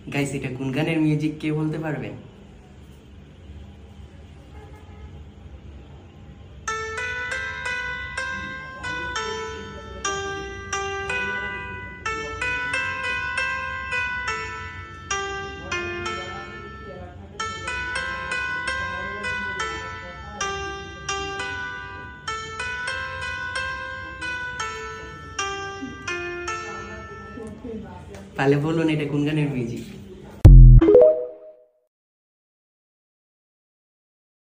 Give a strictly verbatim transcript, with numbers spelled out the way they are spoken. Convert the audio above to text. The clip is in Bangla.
গাইস এটা কোন গানের মিউজিক কে বলতে পারবেন? তাহলে বলুন এটা কোন গানের মিউজিক?